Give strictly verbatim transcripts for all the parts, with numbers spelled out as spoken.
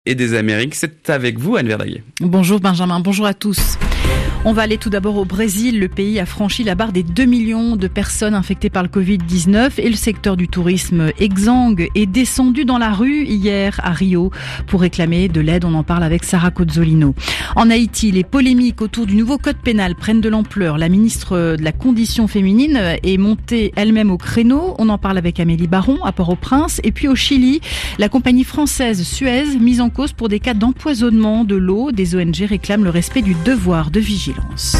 Et des Amériques, c'est avec vous, Anne Verdaguer. Bonjour Benjamin, bonjour à tous. On va aller tout d'abord au Brésil. Le pays a franchi la barre des deux millions de personnes infectées par le covid dix-neuf et le secteur du tourisme exsangue est descendu dans la rue hier à Rio pour réclamer de l'aide. On en parle avec Sarah Cozzolino. En Haïti, les polémiques autour du nouveau code pénal prennent de l'ampleur. La ministre de la Condition féminine est montée elle-même au créneau. On en parle avec Amélie Baron à Port-au-Prince. Et puis au Chili, la compagnie française Suez, mise en cause pour des cas d'empoisonnement de l'eau. Des O N G réclament le respect du devoir de vigilance.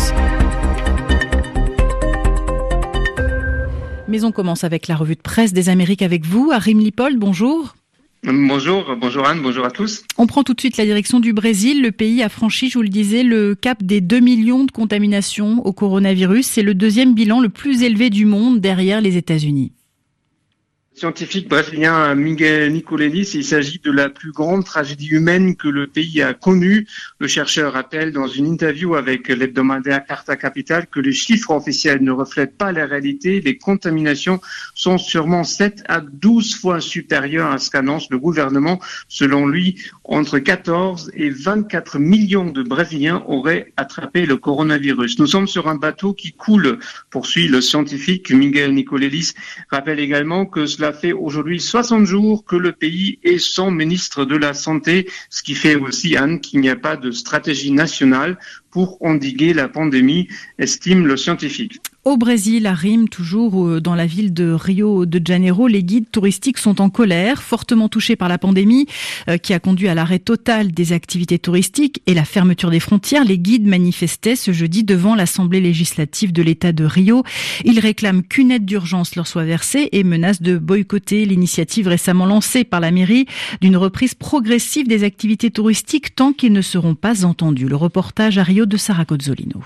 Mais on commence avec la revue de presse des Amériques avec vous. Arim Lipold, bonjour. Bonjour, bonjour Anne, bonjour à tous. On prend tout de suite la direction du Brésil. Le pays a franchi, je vous le disais, le cap des deux millions de contaminations au coronavirus. C'est le deuxième bilan le plus élevé du monde derrière les États-Unis. Scientifique brésilien Miguel Nicolelis, il s'agit de la plus grande tragédie humaine que le pays a connue. Le chercheur rappelle dans une interview avec l'hebdomadaire Carta Capital que les chiffres officiels ne reflètent pas la réalité. Les contaminations sont sûrement sept à douze fois supérieures à ce qu'annonce le gouvernement. Selon lui, entre quatorze et vingt-quatre millions de Brésiliens auraient attrapé le coronavirus. Nous sommes sur un bateau qui coule, poursuit le scientifique Miguel Nicolelis. Rappelle également que cela fait aujourd'hui soixante jours que le pays est sans ministre de la Santé, ce qui fait aussi, Anne, qu'il n'y a pas de stratégie nationale pour endiguer la pandémie, estime le scientifique. Au Brésil, à Rio, toujours dans la ville de Rio de Janeiro, les guides touristiques sont en colère, fortement touchés par la pandémie euh, qui a conduit à l'arrêt total des activités touristiques et la fermeture des frontières. Les guides manifestaient ce jeudi devant l'Assemblée législative de l'État de Rio. Ils réclament qu'une aide d'urgence leur soit versée et menacent de boycotter l'initiative récemment lancée par la mairie d'une reprise progressive des activités touristiques tant qu'ils ne seront pas entendus. Le reportage à Rio de Sarah Cozzolino.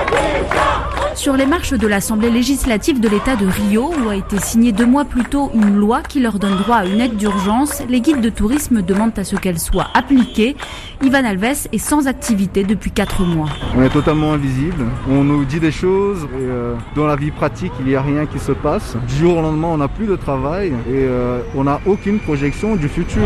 Sur les marches de l'Assemblée législative de l'État de Rio, où a été signée deux mois plus tôt une loi qui leur donne droit à une aide d'urgence, les guides de tourisme demandent à ce qu'elle soit appliquée. Ivan Alves est sans activité depuis quatre mois. On est totalement invisible, on nous dit des choses et euh, dans la vie pratique il n'y a rien qui se passe. Du jour au lendemain on n'a plus de travail et euh, on n'a aucune projection du futur.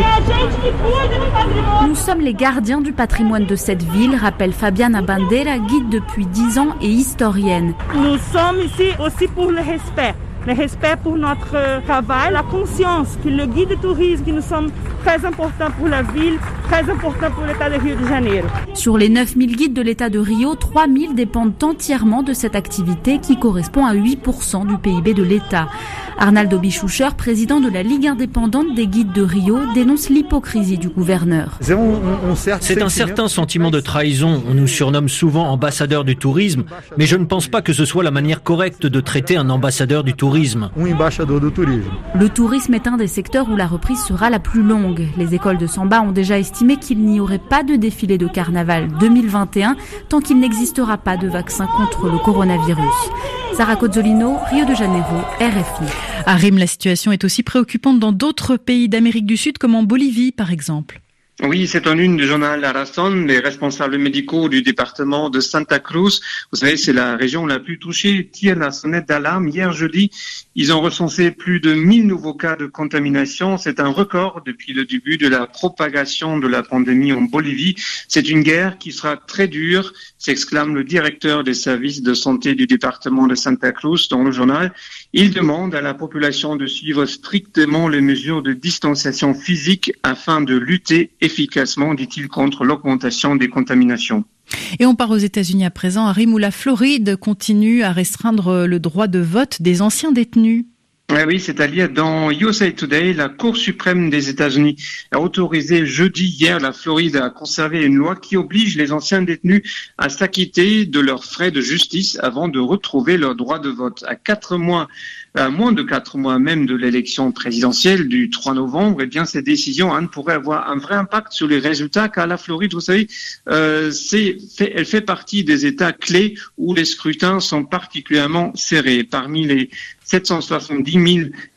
Nous sommes les gardiens du patrimoine de cette ville, rappelle Fabiana Bandeira, guide depuis dix ans et historienne. Nous sommes ici aussi pour le respect. Le respect pour notre travail, la conscience que le guide de tourisme, que nous sommes très importants pour la ville, très importants pour l'État de Rio de Janeiro. Sur les neuf mille guides de l'État de Rio, trois mille dépendent entièrement de cette activité qui correspond à huit pour cent du P I B de l'État. Arnaldo Bichoucher, président de la Ligue indépendante des guides de Rio, dénonce l'hypocrisie du gouverneur. C'est un certain sentiment de trahison. On nous surnomme souvent ambassadeurs du tourisme, mais je ne pense pas que ce soit la manière correcte de traiter un ambassadeur du tourisme. Le tourisme est un des secteurs où la reprise sera la plus longue. Les écoles de samba ont déjà estimé qu'il n'y aurait pas de défilé de carnaval deux mille vingt et un tant qu'il n'existera pas de vaccin contre le coronavirus. Sarah Cozzolino, Rio de Janeiro, R F I. À Rim, la situation est aussi préoccupante dans d'autres pays d'Amérique du Sud, comme en Bolivie, par exemple. Oui, c'est en une du journal La Razón. Les responsables médicaux du département de Santa Cruz, vous savez, c'est la région la plus touchée, tirent la sonnette d'alarme. Hier jeudi, ils ont recensé plus de mille nouveaux cas de contamination. C'est un record depuis le début de la propagation de la pandémie en Bolivie. C'est une guerre qui sera très dure, s'exclame le directeur des services de santé du département de Santa Cruz dans le journal. Il demande à la population de suivre strictement les mesures de distanciation physique afin de lutter efficacement, dit-il, contre l'augmentation des contaminations. Et on part aux États-Unis à présent, à Rim, où la Floride continue à restreindre le droit de vote des anciens détenus. Oui, c'est-à-dire dans U S A Today, la Cour suprême des États-Unis a autorisé jeudi hier la Floride à conserver une loi qui oblige les anciens détenus à s'acquitter de leurs frais de justice avant de retrouver leur droit de vote. À quatre mois, à moins de quatre mois même de l'élection présidentielle du trois novembre, eh bien, cette décision, Anne, pourrait avoir un vrai impact sur les résultats, car la Floride, vous savez, euh, c'est, fait, elle fait partie des États clés où les scrutins sont particulièrement serrés. Parmi les sept cent soixante-dix mille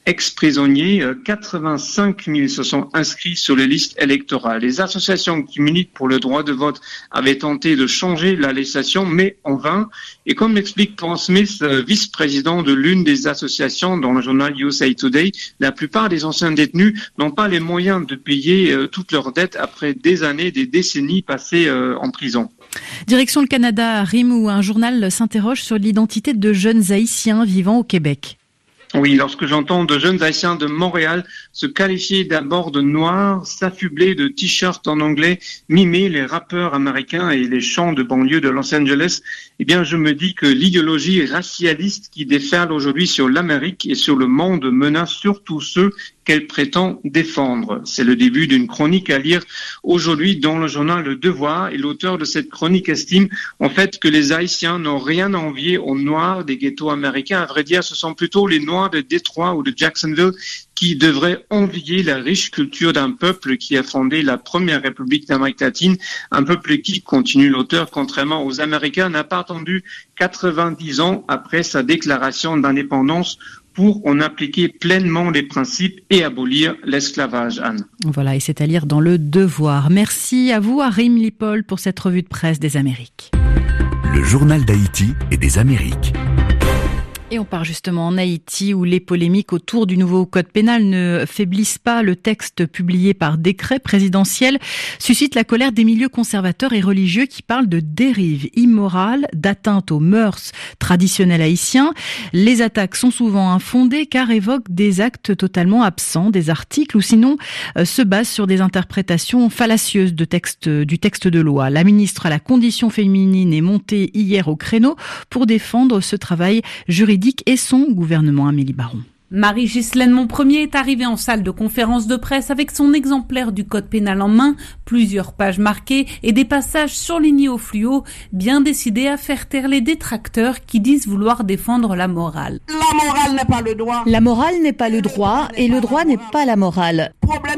ex-prisonniers. quatre-vingt-cinq mille se sont inscrits sur les listes électorales. Les associations qui militent pour le droit de vote avaient tenté de changer la législation, mais en vain. Et comme l'explique Paul Smith, vice-président de l'une des associations dans le journal U S A Today, la plupart des anciens détenus n'ont pas les moyens de payer euh, toutes leurs dettes après des années, des décennies passées euh, en prison. Direction le Canada, Rime, où un journal s'interroge sur l'identité de jeunes Haïtiens vivant au Québec. Oui, lorsque j'entends de jeunes Haïtiens de Montréal se qualifier d'abord de noirs, s'affubler de t-shirts en anglais, mimer les rappeurs américains et les chants de banlieue de Los Angeles, eh bien, je me dis que l'idéologie racialiste qui déferle aujourd'hui sur l'Amérique et sur le monde menace surtout ceux qu'elle prétend défendre. C'est le début d'une chronique à lire aujourd'hui dans le journal Le Devoir, et l'auteur de cette chronique estime en fait que les Haïtiens n'ont rien à envier aux Noirs des ghettos américains. À vrai dire, ce sont plutôt les Noirs de Détroit ou de Jacksonville qui devraient envier la riche culture d'un peuple qui a fondé la première République d'Amérique latine, un peuple qui, continue l'auteur, contrairement aux Américains, n'a pas attendu quatre-vingt-dix ans après sa déclaration d'indépendance pour en appliquer pleinement les principes et abolir l'esclavage, Anne. Voilà, et c'est à lire dans Le Devoir. Merci à vous, Arim Lipol, pour cette revue de presse des Amériques. Le journal d'Haïti et des Amériques. Et on part justement en Haïti, où les polémiques autour du nouveau code pénal ne faiblissent pas. Le texte publié par décret présidentiel suscite la colère des milieux conservateurs et religieux qui parlent de dérive immorale, d'atteinte aux mœurs traditionnelles haïtiens. Les attaques sont souvent infondées car évoquent des actes totalement absents des articles ou sinon euh, se basent sur des interprétations fallacieuses de texte, du texte de loi. La ministre à la condition féminine est montée hier au créneau pour défendre ce travail juridique et son gouvernement. Amélie Baron. Marie-Ghislaine Monpremier est arrivée en salle de conférence de presse avec son exemplaire du code pénal en main, plusieurs pages marquées et des passages surlignés au fluo, bien décidée à faire taire les détracteurs qui disent vouloir défendre la morale. La morale n'est pas le droit. La morale n'est pas le droit et le droit n'est pas la morale.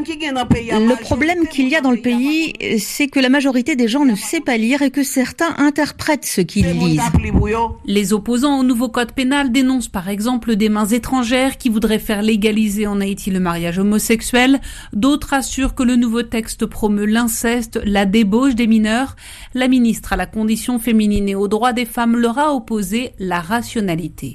Le problème qu'il y a dans le pays, c'est que la majorité des gens ne sait pas lire et que certains interprètent ce qu'ils lisent. Les opposants au nouveau code pénal dénoncent par exemple des mains étrangères qui voudraient faire légaliser en Haïti le mariage homosexuel. D'autres assurent que le nouveau texte promeut l'inceste, la débauche des mineurs. La ministre à la condition féminine et aux droits des femmes leur a opposé la rationalité.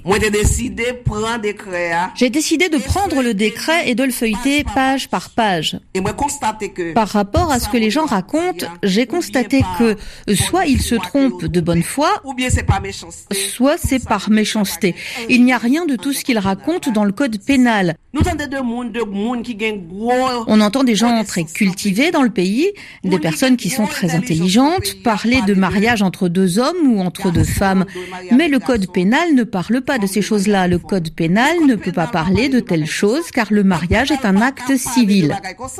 J'ai décidé de prendre le décret et de le feuilleter page par page. Par rapport à ce que les gens racontent, j'ai constaté que soit ils se trompent de bonne foi, soit c'est par méchanceté. Il n'y a rien de tout ce qu'ils racontent dans le code pénal. On entend des gens très cultivés dans le pays, des personnes qui sont très intelligentes, parler de mariage entre deux hommes ou entre deux femmes. Mais le code pénal ne parle pas de ces choses-là. Le code pénal ne peut pas parler de telles choses car le mariage est un acte civil.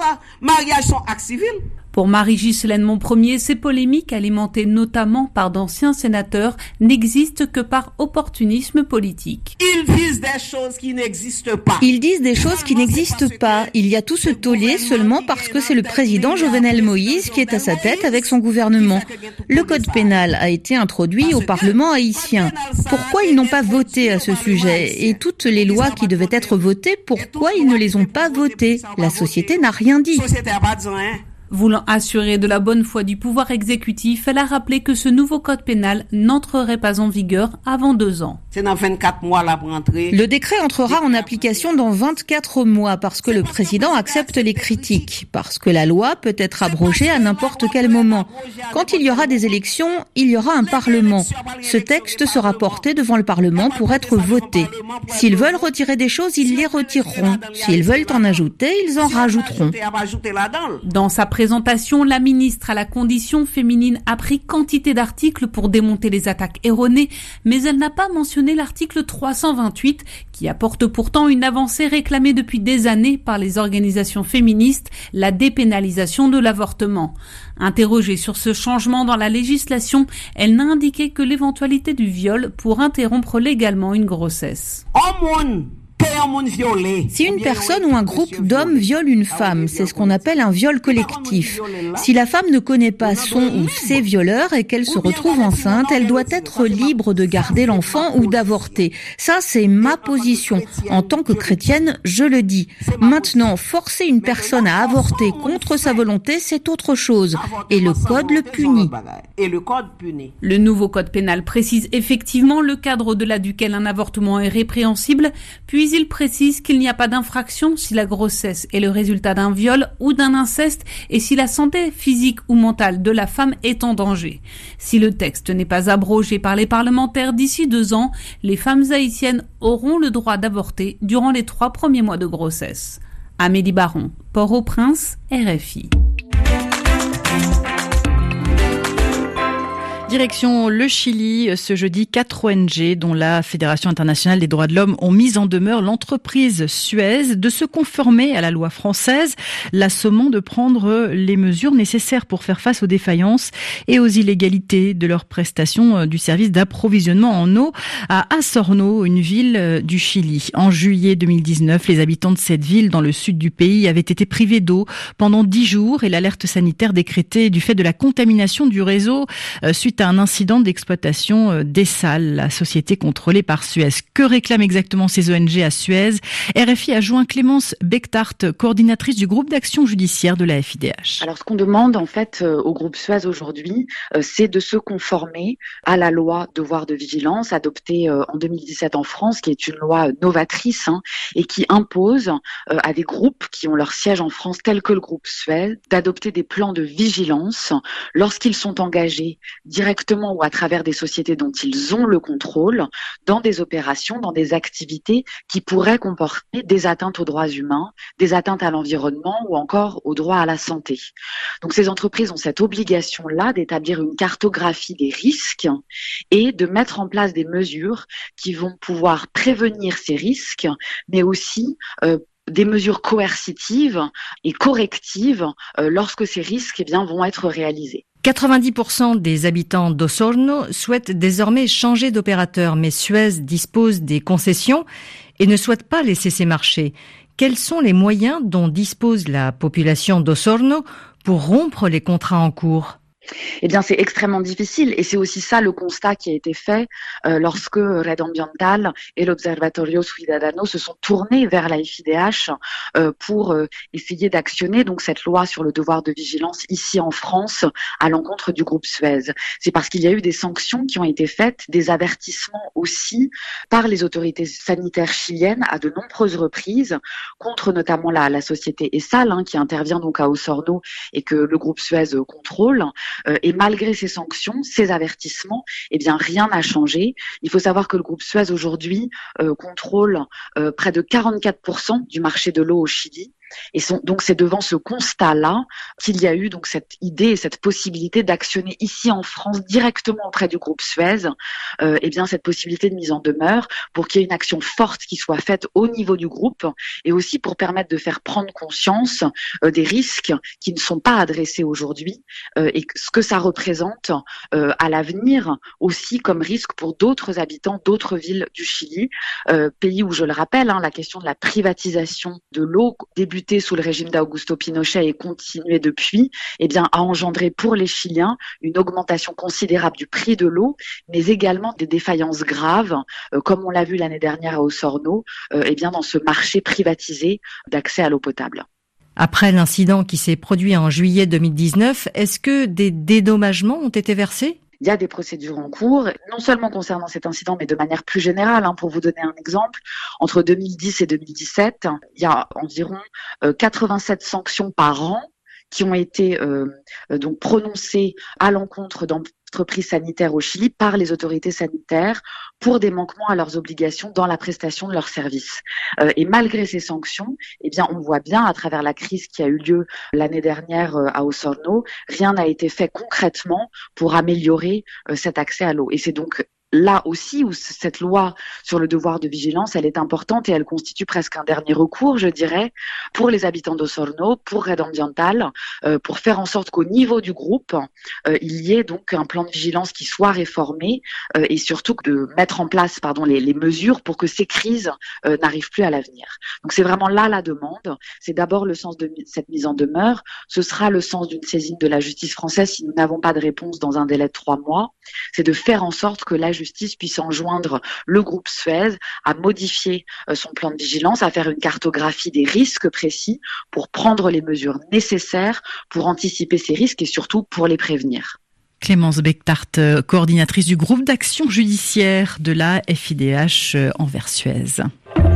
Pour Marie-Ghislaine Monpremier, ces polémiques, alimentées notamment par d'anciens sénateurs, n'existent que par opportunisme politique. Ils disent des choses qui n'existent pas. Ils disent des choses qui n'existent pas. Il y a tout ce tollé seulement parce que c'est le président Jovenel Moïse qui est à sa tête avec son gouvernement. Le code pénal a été introduit au Parlement haïtien. Pourquoi ils n'ont pas voté à ce sujet? Et toutes les lois qui devaient être votées, pourquoi ils ne les ont pas votées? La société n'a rien dit. Voulant assurer de la bonne foi du pouvoir exécutif, elle a rappelé que ce nouveau code pénal n'entrerait pas en vigueur avant deux ans. C'est dans vingt-quatre mois là pour entrer. Le décret entrera en application dans vingt-quatre mois parce que le président accepte les critiques, parce que la loi peut être abrogée à n'importe quel moment. Quand il y aura des élections, il y aura un parlement. Ce texte sera porté devant le parlement pour être voté. S'ils veulent retirer des choses, ils les retireront. S'ils veulent en ajouter, ils en rajouteront. Dans sa présentation, la ministre à la condition féminine a pris quantité d'articles pour démonter les attaques erronées, mais elle n'a pas mentionné l'article trois cent vingt-huit qui apporte pourtant une avancée réclamée depuis des années par les organisations féministes, la dépénalisation de l'avortement. Interrogée sur ce changement dans la législation, elle n'a indiqué que l'éventualité du viol pour interrompre légalement une grossesse. Si une personne ou un groupe d'hommes viole une femme, c'est ce qu'on appelle un viol collectif. Si la femme ne connaît pas son ou ses violeurs et qu'elle se retrouve enceinte, elle doit être libre de garder l'enfant ou d'avorter. Ça, c'est ma position. En tant que chrétienne, je le dis. Maintenant, forcer une personne à avorter contre sa volonté, c'est autre chose. Et le code le punit. Le nouveau code pénal précise effectivement le cadre au-delà duquel un avortement est répréhensible, puis il précise qu'il n'y a pas d'infraction si la grossesse est le résultat d'un viol ou d'un inceste et si la santé physique ou mentale de la femme est en danger. Si le texte n'est pas abrogé par les parlementaires d'ici deux ans, les femmes haïtiennes auront le droit d'avorter durant les trois premiers mois de grossesse. Amélie Baron, Port-au-Prince, R F I. Direction le Chili, ce jeudi, quatre O N G, dont la Fédération internationale des droits de l'homme, ont mis en demeure l'entreprise Suez de se conformer à la loi française, la sommant de prendre les mesures nécessaires pour faire face aux défaillances et aux illégalités de leur prestation du service d'approvisionnement en eau à Osorno, une ville du Chili. En juillet deux mille dix-neuf, les habitants de cette ville dans le sud du pays avaient été privés d'eau pendant dix jours et l'alerte sanitaire décrétée du fait de la contamination du réseau suite à un incident d'exploitation des salles, la société contrôlée par Suez. Que réclament exactement ces O N G à Suez? R F I a joint Clémence Bechtart, coordinatrice du groupe d'action judiciaire de la F I D H. Alors ce qu'on demande en fait au groupe Suez aujourd'hui, c'est de se conformer à la loi devoir de vigilance adoptée en deux mille dix-sept en France, qui est une loi novatrice hein, et qui impose à des groupes qui ont leur siège en France, tels que le groupe Suez, d'adopter des plans de vigilance lorsqu'ils sont engagés directement ou à travers des sociétés dont ils ont le contrôle, dans des opérations, dans des activités qui pourraient comporter des atteintes aux droits humains, des atteintes à l'environnement ou encore aux droits à la santé. Donc ces entreprises ont cette obligation-là d'établir une cartographie des risques et de mettre en place des mesures qui vont pouvoir prévenir ces risques, mais aussi euh, des mesures coercitives et correctives euh, lorsque ces risques eh bien, vont être réalisés. quatre-vingt-dix pour cent des habitants d'Osorno souhaitent désormais changer d'opérateur, mais Suez dispose des concessions et ne souhaite pas laisser ces marchés. Quels sont les moyens dont dispose la population d'Osorno pour rompre les contrats en cours ? Eh bien, c'est extrêmement difficile et c'est aussi ça le constat qui a été fait euh, lorsque Red Ambiental et l'Observatorio Ciudadano se sont tournés vers la F I D H euh, pour euh, essayer d'actionner donc cette loi sur le devoir de vigilance ici en France à l'encontre du groupe Suez. C'est parce qu'il y a eu des sanctions qui ont été faites, des avertissements aussi par les autorités sanitaires chiliennes à de nombreuses reprises contre notamment la, la société Essal hein, qui intervient donc à Osorno et que le groupe Suez euh, contrôle. Euh, et malgré ces sanctions, ces avertissements, eh bien rien n'a changé. Il faut savoir que le groupe Suez aujourd'hui euh, contrôle euh, près de quarante-quatre pour cent du marché de l'eau au Chili. Et sont, donc c'est devant ce constat-là qu'il y a eu donc cette idée et cette possibilité d'actionner ici en France directement auprès du groupe Suez, euh, et bien cette possibilité de mise en demeure pour qu'il y ait une action forte qui soit faite au niveau du groupe et aussi pour permettre de faire prendre conscience euh, des risques qui ne sont pas adressés aujourd'hui euh, et ce que ça représente euh, à l'avenir aussi comme risque pour d'autres habitants d'autres villes du Chili, euh, pays où je le rappelle, hein, la question de la privatisation de l'eau débute sous le régime d'Augusto Pinochet et continué depuis, eh bien, a engendré pour les Chiliens une augmentation considérable du prix de l'eau, mais également des défaillances graves, euh, comme on l'a vu l'année dernière à Osorno, euh, eh bien, dans ce marché privatisé d'accès à l'eau potable. Après l'incident qui s'est produit en juillet deux mille dix-neuf, est-ce que des dédommagements ont été versés ? Il y a des procédures en cours, non seulement concernant cet incident, mais de manière plus générale. Hein, pour vous donner un exemple, entre deux mille dix et deux mille dix-sept, il y a environ euh, quatre-vingt-sept sanctions par an qui ont été euh, donc prononcées à l'encontre d'entreprises sanitaires au Chili par les autorités sanitaires pour des manquements à leurs obligations dans la prestation de leurs services. Euh, et malgré ces sanctions, eh bien, on voit bien à travers la crise qui a eu lieu l'année dernière euh, à Osorno, rien n'a été fait concrètement pour améliorer euh, cet accès à l'eau. Et c'est donc là aussi où cette loi sur le devoir de vigilance, elle est importante et elle constitue presque un dernier recours, je dirais, pour les habitants d'Osorno, pour Red Ambiental, euh, pour faire en sorte qu'au niveau du groupe, euh, il y ait donc un plan de vigilance qui soit réformé euh, et surtout de mettre en place pardon, les, les mesures pour que ces crises euh, n'arrivent plus à l'avenir. Donc c'est vraiment là la demande. C'est d'abord le sens de cette mise en demeure. Ce sera le sens d'une saisine de la justice française si nous n'avons pas de réponse dans un délai de trois mois. C'est de faire en sorte que la justice puisse enjoindre le groupe Suez à modifier euh, son plan de vigilance, à faire une cartographie des risques précis pour prendre les mesures nécessaires pour anticiper ces risques et surtout pour les prévenir. Clémence Bechtart, coordinatrice du groupe d'action judiciaire de la F I D H envers Suez.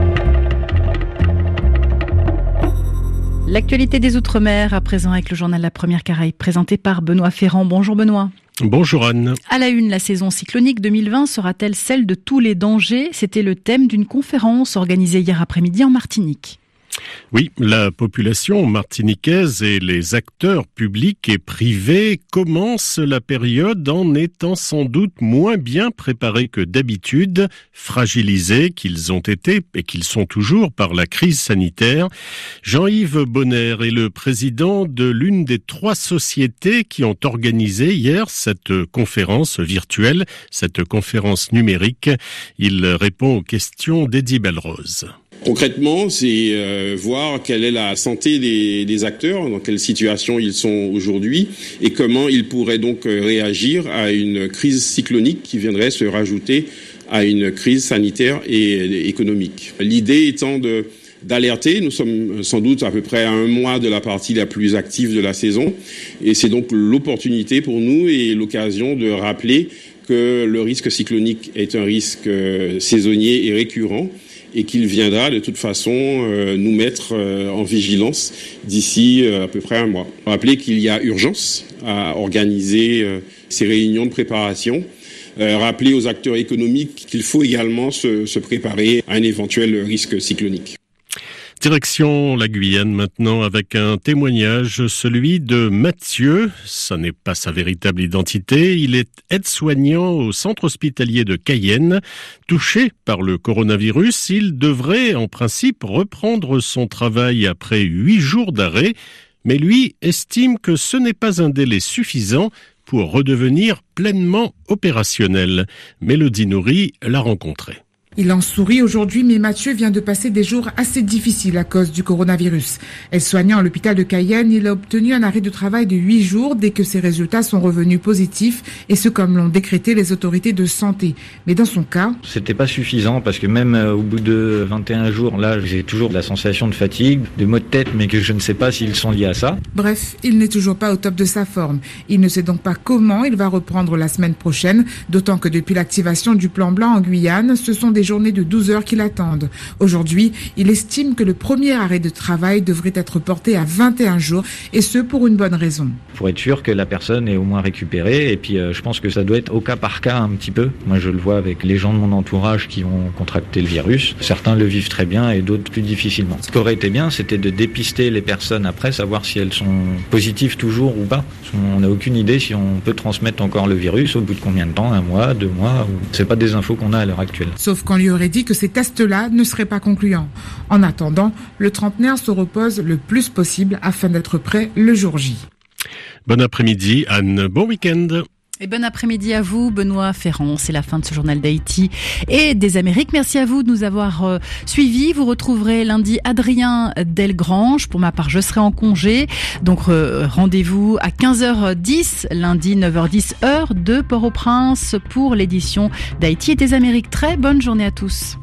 L'actualité des Outre-mer, à présent avec le journal La Première Caraïbe, présenté par Benoît Ferrand. Bonjour Benoît. Bonjour Anne. À la une, la saison cyclonique deux mille vingt sera-t-elle celle de tous les dangers ? C'était le thème d'une conférence organisée hier après-midi en Martinique. Oui, la population martiniquaise et les acteurs publics et privés commencent la période en étant sans doute moins bien préparés que d'habitude, fragilisés qu'ils ont été et qu'ils sont toujours par la crise sanitaire. Jean-Yves Bonner est le président de l'une des trois sociétés qui ont organisé hier cette conférence virtuelle, cette conférence numérique. Il répond aux questions d'Eddie Belrose. Concrètement, c'est euh, voir quelle est la santé des, des acteurs, dans quelle situation ils sont aujourd'hui et comment ils pourraient donc réagir à une crise cyclonique qui viendrait se rajouter à une crise sanitaire et économique. L'idée étant de d'alerter, nous sommes sans doute à peu près à un mois de la partie la plus active de la saison et c'est donc l'opportunité pour nous et l'occasion de rappeler que le risque cyclonique est un risque saisonnier et récurrent et qu'il viendra de toute façon euh, nous mettre euh, en vigilance d'ici euh, à peu près un mois. Rappelez qu'il y a urgence à organiser euh, ces réunions de préparation. Euh, rappeler aux acteurs économiques qu'il faut également se, se préparer à un éventuel risque cyclonique. Direction la Guyane maintenant avec un témoignage, celui de Mathieu. Ça n'est pas sa véritable identité. Il est aide-soignant au centre hospitalier de Cayenne. Touché par le coronavirus, il devrait en principe reprendre son travail après huit jours d'arrêt. Mais lui estime que ce n'est pas un délai suffisant pour redevenir pleinement opérationnel. Mélodie Nourri l'a rencontré. Il en sourit aujourd'hui, mais Mathieu vient de passer des jours assez difficiles à cause du coronavirus. Aide-soignant à l'hôpital de Cayenne, il a obtenu un arrêt de travail de huit jours dès que ses résultats sont revenus positifs, et ce comme l'ont décrété les autorités de santé. Mais dans son cas... C'était pas suffisant parce que même au bout de vingt et un jours, là, j'ai toujours de la sensation de fatigue, de maux de tête, mais que je ne sais pas s'ils sont liés à ça. Bref, il n'est toujours pas au top de sa forme. Il ne sait donc pas comment il va reprendre la semaine prochaine, d'autant que depuis l'activation du plan blanc en Guyane, ce sont des journées de douze heures qui l'attendent. Aujourd'hui, il estime que le premier arrêt de travail devrait être porté à vingt et un jours, et ce pour une bonne raison. Pour être sûr que la personne est au moins récupérée, et puis euh, je pense que ça doit être au cas par cas un petit peu. Moi je le vois avec les gens de mon entourage qui ont contracté le virus. Certains le vivent très bien et d'autres plus difficilement. Ce qui aurait été bien, c'était de dépister les personnes après, savoir si elles sont positives toujours ou pas. On n'a aucune idée si on peut transmettre encore le virus au bout de combien de temps, un mois, deux mois. Ou... C'est pas des infos qu'on a à l'heure actuelle. Sauf qu'on lui aurait dit que ces tests-là ne seraient pas concluants. En attendant, le trentenaire se repose le plus possible afin d'être prêt le jour J. Bon après-midi, Anne. Bon week-end. Et bon après-midi à vous, Benoît Ferrand. C'est la fin de ce journal d'Haïti et des Amériques. Merci à vous de nous avoir euh, suivis. Vous retrouverez lundi Adrien Delgrange. Pour ma part, je serai en congé. Donc, euh, rendez-vous à quinze heures dix, lundi neuf heures dix, heure de Port-au-Prince pour l'édition d'Haïti et des Amériques. Très bonne journée à tous.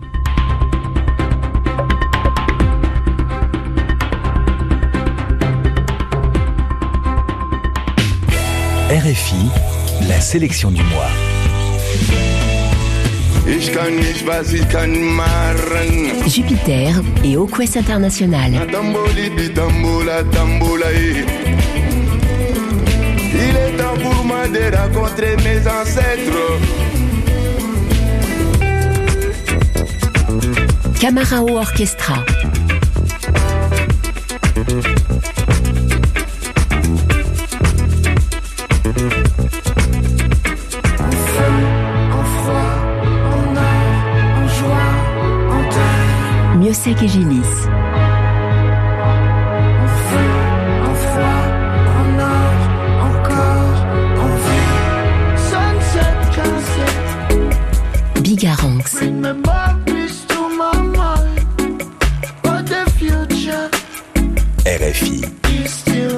R F I, la sélection du mois. Jupiter et Au Quest International. Il est temps pour moi de rencontrer mes ancêtres. Camarao Orchestra. En feu, en froid. Gossec et Gélis. Bigaranx. R F I.